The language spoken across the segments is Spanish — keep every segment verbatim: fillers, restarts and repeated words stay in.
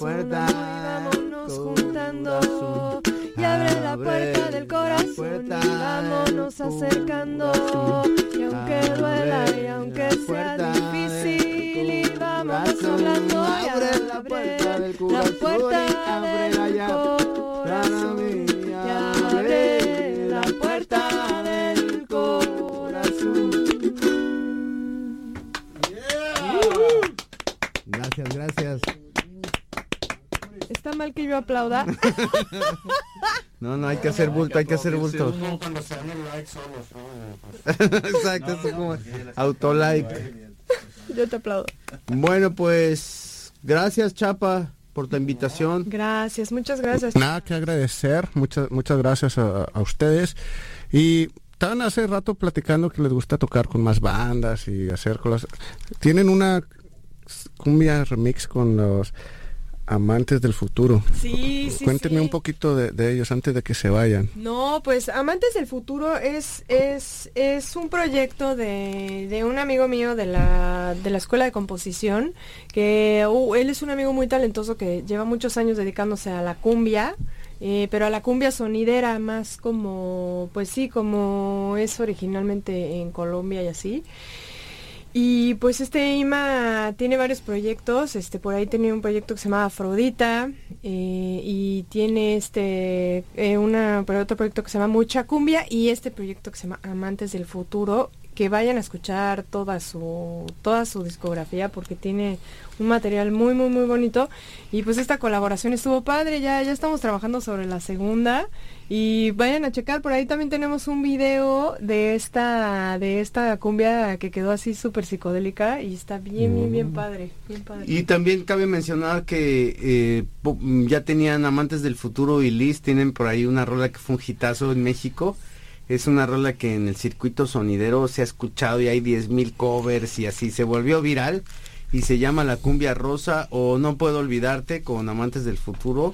puerta, y vámonos juntando. Y abre la puerta del corazón y vámonos acercando. Y aunque duela y aunque sea difícil, y vámonos hablando. Y abre la puerta del corazón, abre la corazón. Y abre la puerta del corazón. Gracias, gracias. ¿Está mal que yo aplauda? No, no, hay que hacer bulto, hay que hacer bulto. Exacto, es como autolike. Yo te aplaudo. Bueno, pues, gracias, Chapa, por tu invitación. Gracias, muchas gracias. Nada que agradecer, muchas muchas gracias a, a ustedes. Y estaban hace rato platicando que les gusta tocar con más bandas y hacer cosas. Tienen una cumbia remix con los Amantes del Futuro. Sí, sí, Cuéntenme sí. un poquito de, de ellos antes de que se vayan. No, pues Amantes del Futuro es es es un proyecto de, de un amigo mío de la de la escuela de composición, que uh, él es un amigo muy talentoso que lleva muchos años dedicándose a la cumbia, eh, pero a la cumbia sonidera, más como, pues sí, como es originalmente en Colombia y así. Y pues este Ima tiene varios proyectos, este por ahí tenía un proyecto que se llama Afrodita, eh, y tiene este eh, una otro proyecto que se llama Mucha Cumbia, y este proyecto que se llama Amantes del Futuro, que vayan a escuchar toda su toda su discografía porque tiene un material muy muy muy bonito. Y pues esta colaboración estuvo padre, ya ya estamos trabajando sobre la segunda. Y vayan a checar, por ahí también tenemos un video de esta de esta cumbia que quedó así súper psicodélica y está bien, bien, bien padre, bien padre. Y también cabe mencionar que eh, po- ya tenían Amantes del Futuro y Liz, tienen por ahí una rola que fue un hitazo en México. Es una rola que en el circuito sonidero se ha escuchado y hay diez mil covers y así, se volvió viral y se llama La Cumbia Rosa o No Puedo Olvidarte con Amantes del Futuro.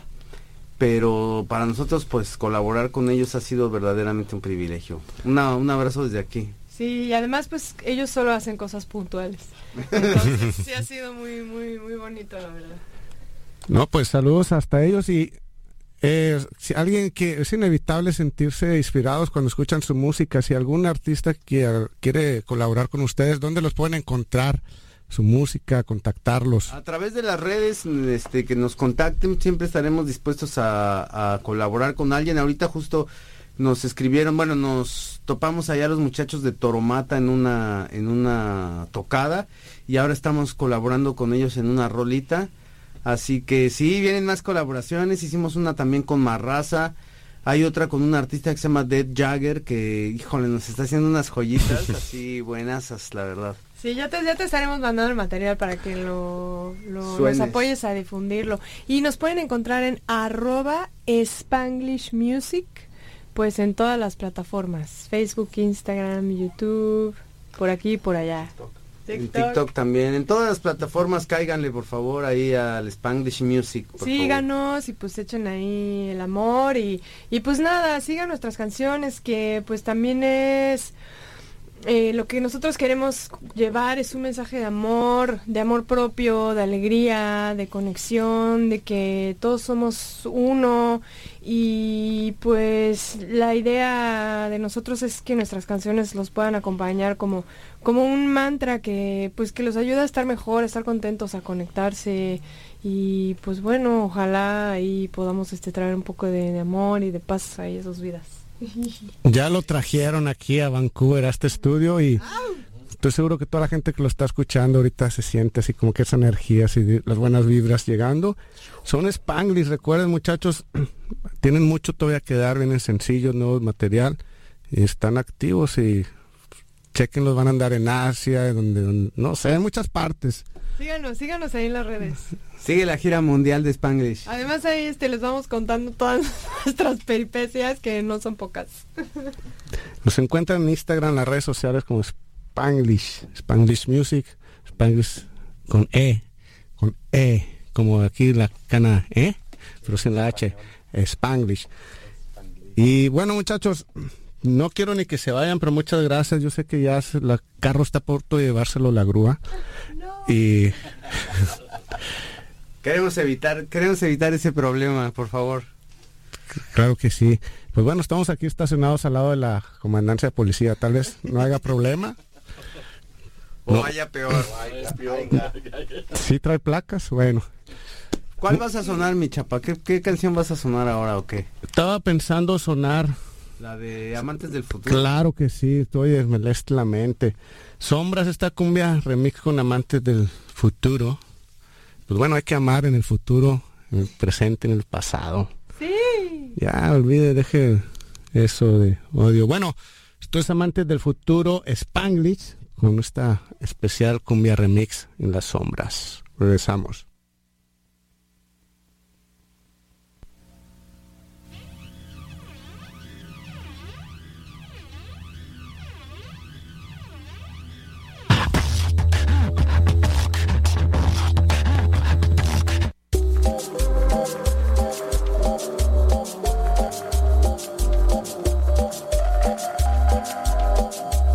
Pero para nosotros pues colaborar con ellos ha sido verdaderamente un privilegio. Una, un abrazo desde aquí. Sí, y además pues ellos solo hacen cosas puntuales. Entonces sí ha sido muy, muy, muy bonito, la verdad. No, pues saludos hasta ellos. Y eh, si alguien que es inevitable sentirse inspirados cuando escuchan su música, si algún artista que quiere colaborar con ustedes, ¿dónde los pueden encontrar? Su música, contactarlos. A través de las redes, este, que nos contacten, siempre estaremos dispuestos a, a colaborar con alguien. Ahorita justo nos escribieron, bueno, nos topamos allá los muchachos de Toromata en una, en una tocada y ahora estamos colaborando con ellos en una rolita. Así que sí, vienen más colaboraciones. Hicimos una también con Marraza. Hay otra con un artista que se llama Dead Jagger, que, híjole, nos está haciendo unas joyitas así buenas, la verdad. Sí, ya te, ya te estaremos mandando el material para que lo, lo Suenes. nos apoyes a difundirlo. Y nos pueden encontrar en arroba Spanglish Music, pues en todas las plataformas, Facebook, Instagram, YouTube, por aquí y por allá. En TikTok también, en todas las plataformas cáiganle por favor ahí al Spanglish Music, por Síganos y pues echen ahí el amor y, y pues nada, sigan nuestras canciones que pues también es... Eh, lo que nosotros queremos llevar es un mensaje de amor, de amor propio, de alegría, de conexión, de que todos somos uno y pues la idea de nosotros es que nuestras canciones los puedan acompañar como, como un mantra que pues que los ayuda a estar mejor, a estar contentos, a conectarse y pues bueno, ojalá ahí podamos este traer un poco de, de amor y de paz ahí a sus vidas. Ya lo trajeron aquí a Vancouver, a este estudio, y estoy seguro que toda la gente que lo está escuchando ahorita se siente así como que esa energía, así las buenas vibras llegando. Son Spanglish, recuerden muchachos, tienen mucho todavía que dar, vienen sencillos, nuevos material, y están activos y chequen, los van a andar en Asia, donde, donde no sé, en muchas partes. Síganos, síganos ahí en las redes. Sigue la gira mundial de Spanglish. Además ahí este les vamos contando todas nuestras peripecias que no son pocas. Nos encuentran en Instagram, en las redes sociales como Spanglish, Spanglish Music, Spanglish con E, con E, como aquí la cana E, pero sin la H, Spanglish. Y bueno muchachos, no quiero ni que se vayan, pero muchas gracias. Yo sé que ya el carro está a punto de llevárselo la grúa. No. Y Queremos evitar, queremos evitar ese problema, por favor. Claro que sí. Pues bueno, estamos aquí estacionados al lado de la comandancia de policía. Tal vez no haya problema. O No. vaya peor. ¿Sí trae placas? Bueno. ¿Cuál vas a sonar, mi chapa? ¿Qué, qué canción vas a sonar ahora o qué? Estaba pensando sonar. La de Amantes del Futuro. Claro que sí, estoy desmeleste la mente. Sombras, esta cumbia remix con Amantes del Futuro. Pues bueno, hay que amar en el futuro, en el presente, en el pasado. Sí. Ya, olvide, deje eso de odio. Bueno, esto es Amantes del Futuro, Spanglish, con esta especial cumbia remix en las sombras. Regresamos.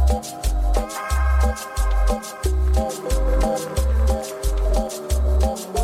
We'll be right back.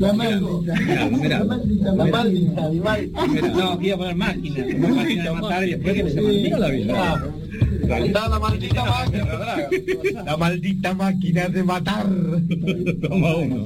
La maldita. Mira, mira. La maldita, la maldita, animal. Mira, no, iba a poner máquina, una máquina de matar y después que se mantenga la vida. Está la maldita máquina. La maldita máquina de matar. Toma uno.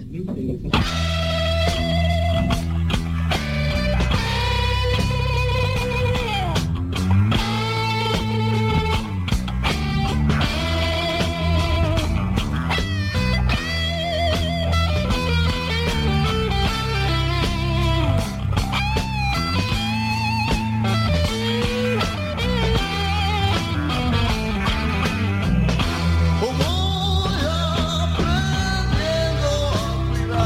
Voy aprendiendo a cuidar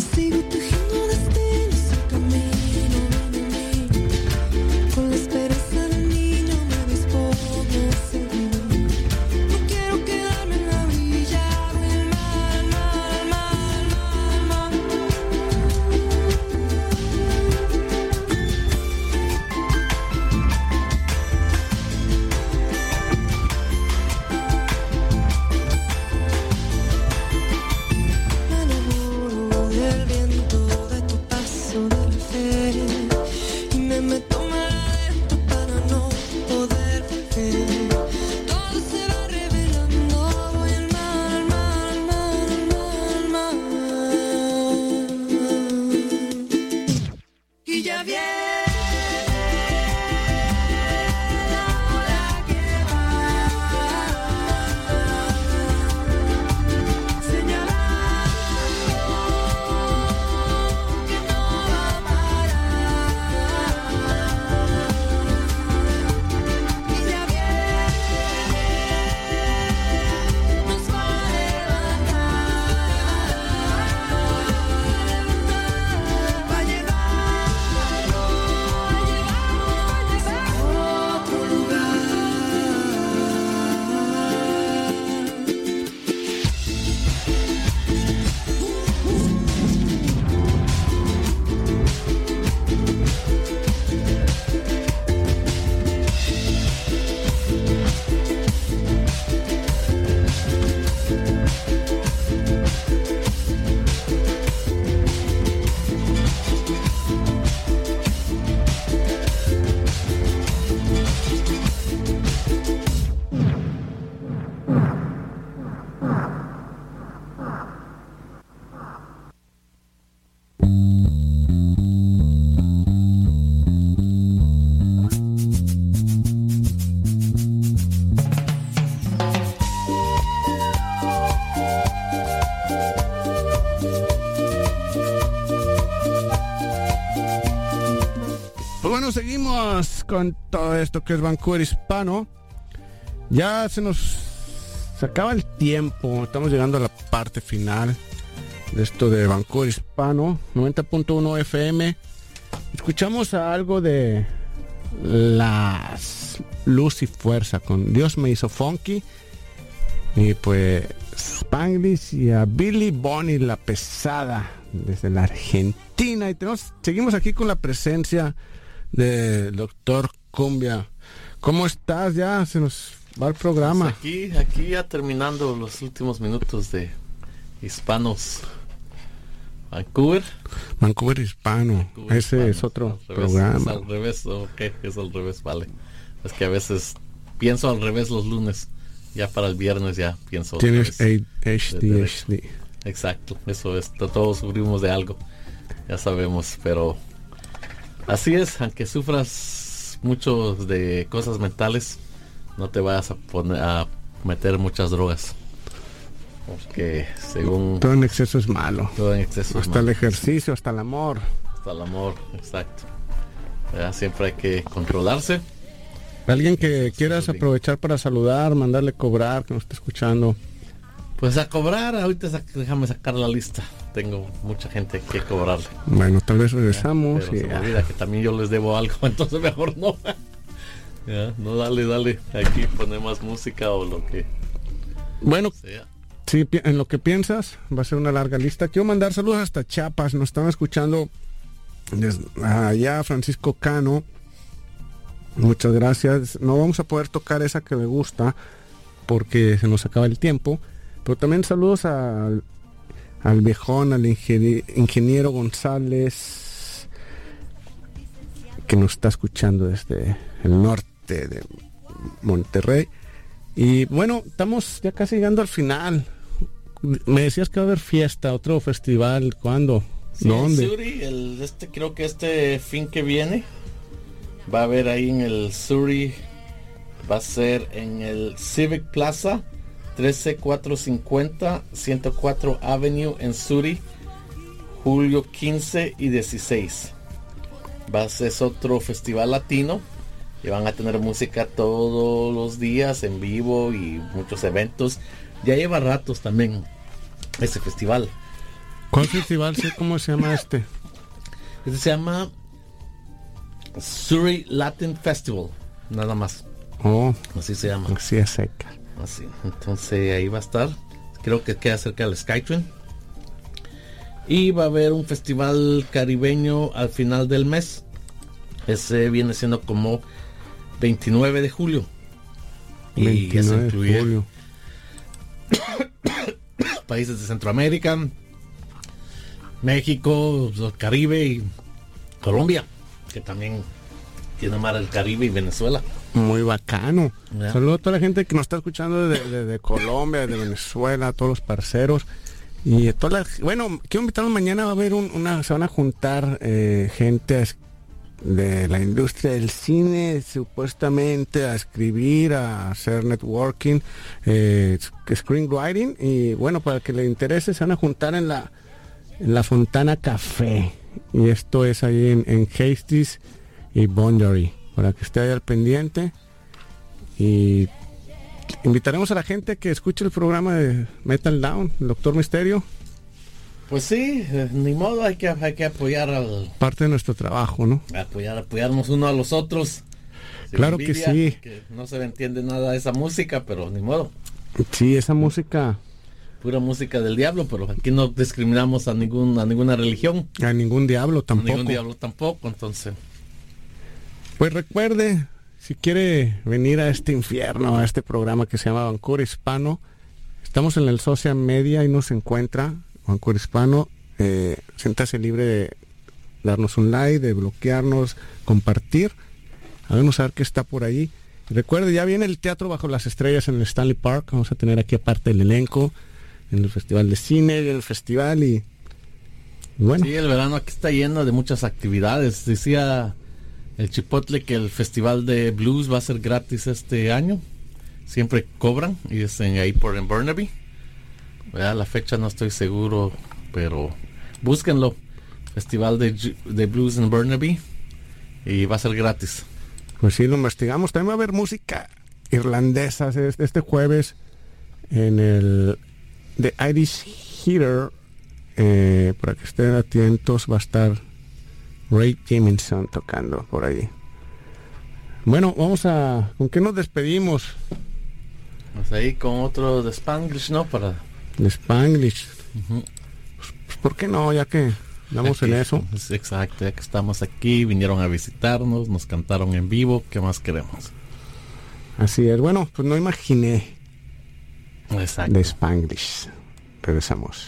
Bueno, seguimos con todo esto que es Vancouver Hispano. Ya se nos se acaba el tiempo, estamos llegando a la parte final de esto de Vancouver Hispano, noventa punto uno F M. Escuchamos a algo de las Luz y Fuerza con Dios me hizo funky, y pues Spanglish y a Billy Bonnie la pesada desde la Argentina. Y tenemos, seguimos aquí con la presencia del doctor Cumbia. ¿Cómo estás? Ya se nos va el programa. Pues aquí, aquí ya terminando los últimos minutos de Hispanos Vancouver. Vancouver Hispano. Vancouver Ese Hispano. Es otro al programa. Es al revés, ok, es al revés, vale. Es que a veces pienso al revés los lunes. Ya para el viernes ya pienso. Tienes H D H D. Exacto, eso es. Todos sufrimos de algo. Ya sabemos, pero así es, aunque sufras mucho de cosas mentales, no te vayas a poner a meter muchas drogas, porque según todo en exceso es malo. Todo en exceso hasta es malo. El ejercicio, hasta el amor. Hasta el amor, exacto. Ya, siempre hay que controlarse. Alguien que quieras aprovechar para saludar, mandarle cobrar, que nos esté escuchando. Pues a cobrar, ahorita sac- déjame sacar la lista. Tengo mucha gente que cobrarle. Bueno, tal vez regresamos. Pero y se me olvida que también yo les debo algo, entonces mejor no. Ya, no, dale, dale. Aquí pone más música o lo que bueno, sea. Sí, en lo que piensas, va a ser una larga lista. Quiero mandar saludos hasta Chiapas. Nos están escuchando desde allá, Francisco Cano. Muchas gracias. No vamos a poder tocar esa que me gusta porque se nos acaba el tiempo. Pero también saludos al, al viejón, al ingeniero, ingeniero González, que nos está escuchando desde el norte de Monterrey. Y bueno, estamos ya casi llegando al final. Me decías que va a haber fiesta, otro festival. ¿Cuándo? Sí, ¿Dónde? en Surrey, el, este, creo que este fin que viene va a haber ahí en el Surrey. Va a ser en el Civic Plaza, trece cuatrocientos cincuenta ciento cuatro Avenue en Surrey, julio quince y dieciséis. Va a ser otro festival latino y van a tener música todos los días en vivo y muchos eventos. Ya lleva ratos también ese festival, ¿Cuál festival? Sí, ¿cómo se llama este? Este se llama Surrey Latin Festival, nada más. Oh, así se llama. Así es seca. Así, entonces ahí va a estar. Creo que queda cerca del Skytrain. Y va a haber un festival caribeño al final del mes. Ese viene siendo como veintinueve de julio. Y eso incluye de julio. Países de Centroamérica, México, el Caribe y Colombia, que también tiene mar el Caribe, y Venezuela. Muy bacano. Yeah. Saludos a toda la gente que nos está escuchando de, de, de Colombia, de Venezuela, a todos los parceros. Y toda la, bueno, quiero invitarlos mañana. Va a haber un, una, se van a juntar eh, gente de la industria del cine, supuestamente a escribir, a hacer networking, eh, screenwriting. Y bueno, para el que le interese, se van a juntar en la, en la Fontana Café. Y esto es ahí en, en Hastings y Boundary, para que esté ahí al pendiente. Y invitaremos a la gente que escuche el programa de Metal Down, el Doctor Misterio. Pues sí, eh, ni modo, hay que, hay que apoyar al... Parte de nuestro trabajo, ¿no? Apoyar, apoyarnos uno a los otros. Claro envidia, que sí. Que no se le entiende nada de esa música, pero ni modo. Sí, esa música... Pura música del diablo, pero aquí no discriminamos a, ningún, a ninguna religión. A ningún diablo tampoco. A ningún diablo tampoco, entonces... Pues recuerde, si quiere venir a este infierno, a este programa que se llama Vancouver Hispano, estamos en el social media y nos encuentra Vancouver Hispano. Eh, siéntase libre de darnos un like, de bloquearnos, compartir, háganos saber que está por ahí. Y recuerde, ya viene el Teatro Bajo las Estrellas en el Stanley Park. Vamos a tener aquí aparte el elenco en el Festival de Cine, en el festival y, y bueno. Sí, el verano aquí está lleno de muchas actividades. Decía el Chipotle que el Festival de Blues va a ser gratis este año. Siempre cobran y es en, ahí por en Burnaby. ¿Verdad? La fecha no estoy seguro, pero búsquenlo. Festival de, de Blues en Burnaby y va a ser gratis. Pues sí, lo investigamos. También va a haber música irlandesa este jueves en el The Irish Heater. Eh, para que estén atentos, va a estar Ray Jamieson tocando por ahí. Bueno, vamos a... ¿Con qué nos despedimos? Pues ahí con otro de Spanglish, ¿no? Para... De Spanglish. Uh-huh. Pues, pues, ¿por qué no? Ya que estamos en eso. Exacto, ya que estamos aquí, vinieron a visitarnos, nos cantaron en vivo, ¿qué más queremos? Así es. Bueno, pues no imaginé. Exacto. De Spanglish. Regresamos.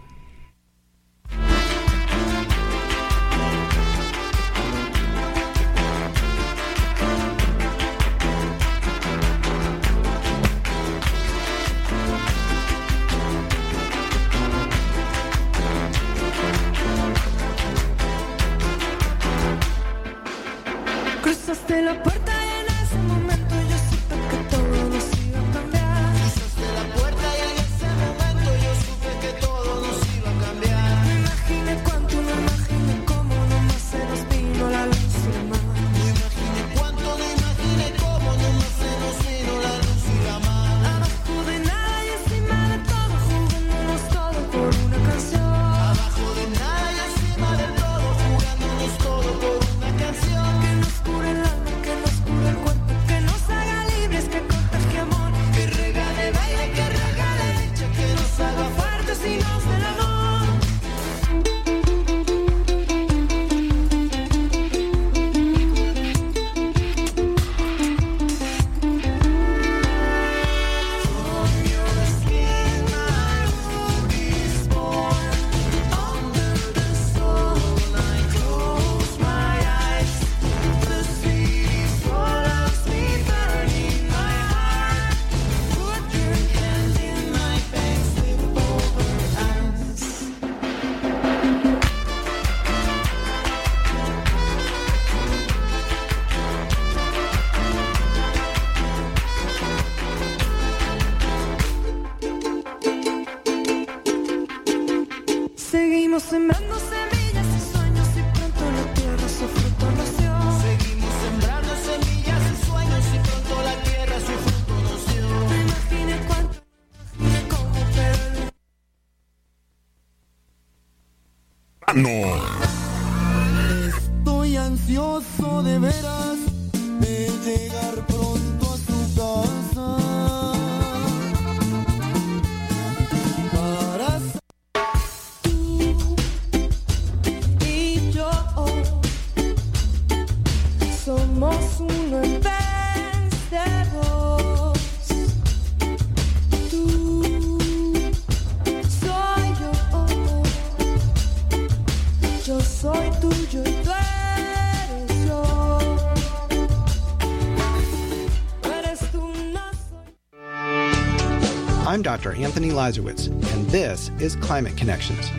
Cruzaste la puerta y en ese momento yo supe que todo nos iba a cambiar. Cruzaste la puerta y en ese momento yo supe que todo nos iba a cambiar. Me imaginé cuánto, me imaginé cómo nomás se nos vino la luz y la mar. Me imaginé cuánto, me imaginé cómo nomás se nos vino la luz y la mar. Abajo de nada y encima de todo, jugándonos todo por una canción. Abajo de nada y encima de todo, jugándonos todo por una canción. Que nos cure el alma, que nos cure el cuerpo, que nos haga libres, que contagie amor, que regale baile, que regale dicha, que nos haga fuertes y nos dé el amor. From your skin my root is born. Under the soul I close my eyes. The sea follows me, burning my heart. Put your hand in my face, slip over us. Seguimos sembrando semillas y sueños y pronto la tierra su fruto nos dio. Seguimos sembrando semillas y sueños y pronto la tierra su fruto nos dio. Me imaginé cuánto, me imaginé cómo, pero Estoy ansioso de veras de llegar pronto a su casa para tú y yo Somos uno en vez de dos. Tú, soy yo. Yo soy tuyo y tú eres yo. Eres tú, no soy. I'm Doctor Anthony Lazarowitz, and this is Climate Connections.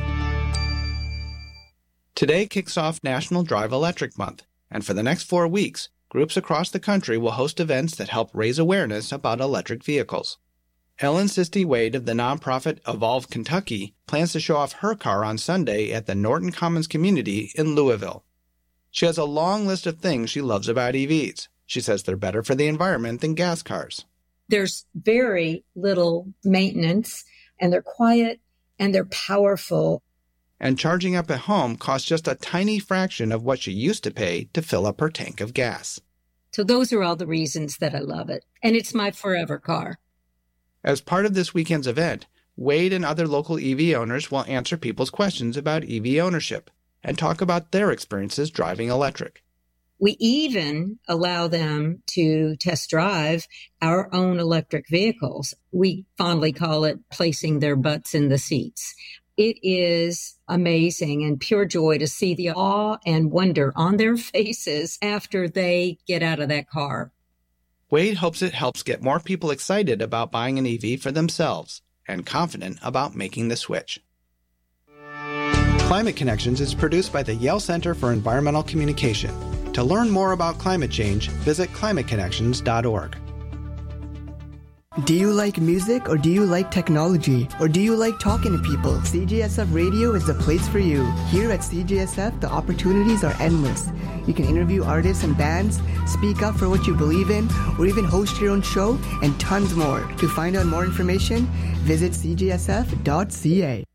Today kicks off National Drive Electric Month, and for the next four weeks, groups across the country will host events that help raise awareness about electric vehicles. Ellen Sisti Wade of the nonprofit Evolve Kentucky plans to show off her car on Sunday at the Norton Commons community in Louisville. She has a long list of things she loves about E Vs. She says they're better for the environment than gas cars. There's very little maintenance, and they're quiet, and they're powerful. And charging up at home costs just a tiny fraction of what she used to pay to fill up her tank of gas. So those are all the reasons that I love it. And it's my forever car. As part of this weekend's event, Wade and other local E V owners will answer people's questions about E V ownership and talk about their experiences driving electric. We even allow them to test drive our own electric vehicles. We fondly call it placing their butts in the seats. It is amazing and pure joy to see the awe and wonder on their faces after they get out of that car. Wade hopes it helps get more people excited about buying an E V for themselves and confident about making the switch. Climate Connections is produced by the Yale Center for Environmental Communication. To learn more about climate change, visit climate connections dot org. Do you like music, or do you like technology, or do you like talking to people? C G S F Radio is the place for you. Here at C G S F, the opportunities are endless. You can interview artists and bands, speak up for what you believe in, or even host your own show, and tons more. To find out more information, visit c g s f dot c a.